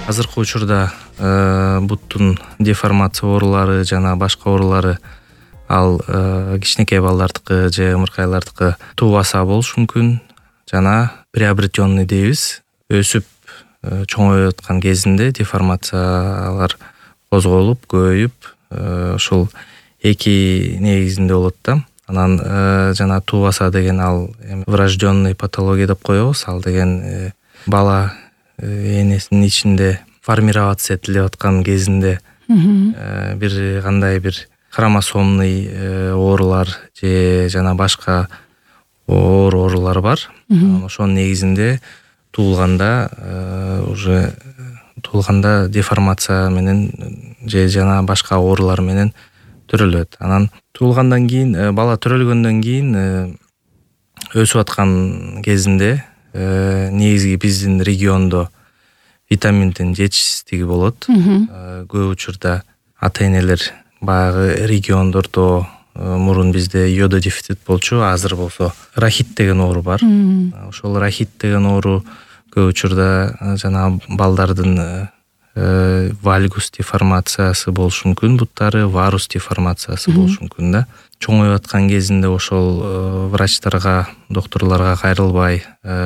азыркы учурда буттун деформация оорулары жана башка оорулары ал кичинекей балдардыкы же ымыркайлардыкы тубаса болушу мүмкүн жана приобретенный дейбиз. Өсүп чоңоюп аткан кезинде деформациялар козголуп, көбөйүп, ушул эки негизинде болот да. Анан жана тубаса деген ал врожденный патология деп коебуз. Ал деген бала энесинин ичинде формироваться этилип аткан кезинде бир кандай бир хромосомный оорулар же жана башка оорулар бар. Ошонун негизинде уже туулганда деформация менен же жана башка оорулар менен төрөлөт. Анан туулгандан кийин, бала төрөлгөндөн кийин өсүп аткан кезинде негизги биздин региондо витаминдин жетишсиздиги болот. Көп учурда ата-энелер баягы региондордо мурун бизде йододефицит болчу, азыр болсо рахит деген оору бар. Ошол рахит деген оору көп учурда жана балдардын вальгус деформациясы болушу мүмкүн, буттары варус деформациясы болушу мүмкүн да. Чоңоюп аткан кезинде ошол врачтарга, докторлорго кайрылбай,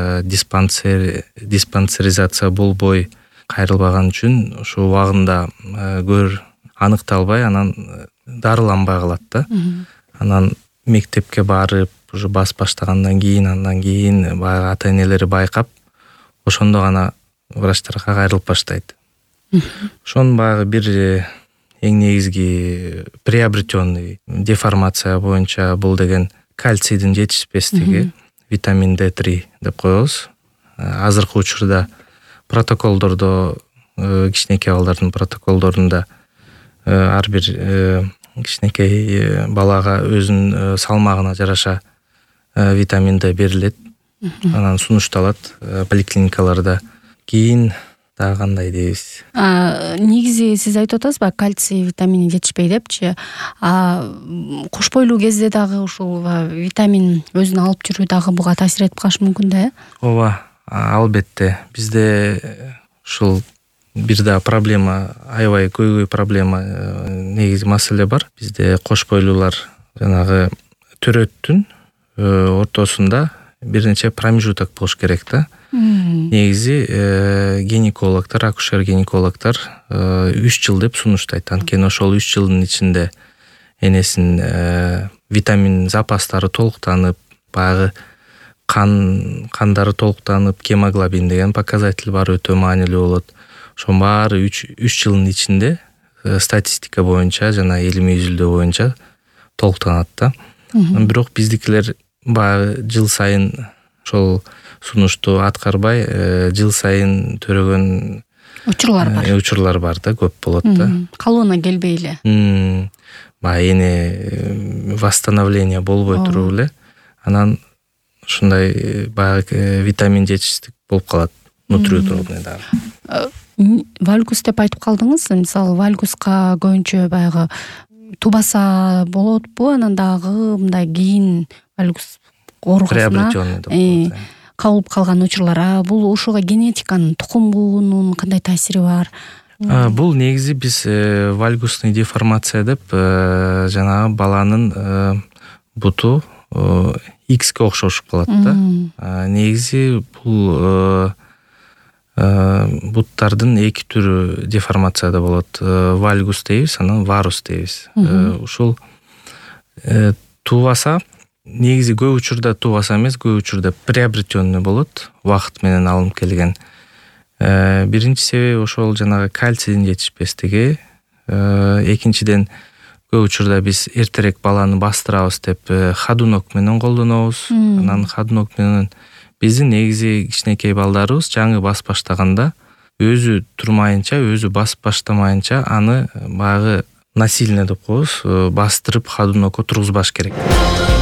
диспансеризация болбой кайрылбаган үчүн ошол убагында аныкталбай, анан дарыланбай калат да. Анан мектепке барып, уже бас баштагандан кийин, андан кийин баягы ата-энелери байкап, ошондо гана врачтарга кайрылып баштайт. Ошонун баягы бир эң негизги приобретенный деформация боюнча бул деген кальцийдин жетишпестиги, витамин D3 деп коебуз. Азыркы учурда протоколдордо, кичинекей балдардын протоколдорунда ар бир кичинекей балага өзүнүн салмагына жараша витамин D берилет. Анан сунушталат поликлиникаларда. Кийин дагы кандай дейбиз? Негизи сиз айтып атасыз ба, кальций витамини жетишпей депчи. Кош бойлуу кезде дагы ушул витамин өзүн алып жүрүү дагы буга таасир этип калышы мүмкүн да, Ооба, албетте. Бизде ушул бир да проблема, аябай көйгөй проблема, негизи маселе бар. Бизде кош бойлуулар жанагы төрөттүн ортосунда бир нече промежуток болуш керек да. Негизи гинекологдор, акушер-гинекологдор 3 жыл деп сунуштайт. Анткени ошол 3 жылдын ичинде энесинин витамин запастары толуктанып, баягы кандары толуктанып, гемоглобин деген показатель бар, өтө маанилүү болот. Ошонун баары 3 жылдын ичинде статистика боюнча жана илимий изилдөө боюнча толуктанат да. Бирок биздикилер баягы жыл сайын ошол сунушту аткарбай, жыл сайын төрөгөн учурлар бар да, көп болот да. Калыбына келбей эле. Баягы эне восстановление болбой туруп эле, анан ушундай баягы витамин жетишсиздик болуп калат, внутриутробный дагы. Вальгус деп айтып калдыңыз. Мисалы, вальгуска көбүнчө баягы тубаса болотпу, анан дагы мындай кийин вальгус оорусуна кабылып калган учурлар. Бул ушуга генетиканын, тукумунун кандай таасири бар? Бул негизи биз вальгусный деформация деп жанагы баланын буту X-ке окшошуп калат да. Негизи бул буттардын эки түрү деформацияда болот. Вальгус дейбиз, анан варус дейбиз. Ушул тубаса негизи көп учурда тубаса эмес, көп учурда приобретенный болот, убакыт менен алынып келген. Биринчи себеби ошол жанагы кальцийдин жетишпестиги. Экинчиден көп учурда биз эртерээк баланы бастырабыз деп ходунок менен колдонобуз. Анан ходунок менен биздин негизи кичинекей балдарыбыз жаңы бас баштаганда өзү турмайынча, өзү басып баштамайынча аны баягы насильно деп коебуз, бастырып ходунокко тургузбаш керек.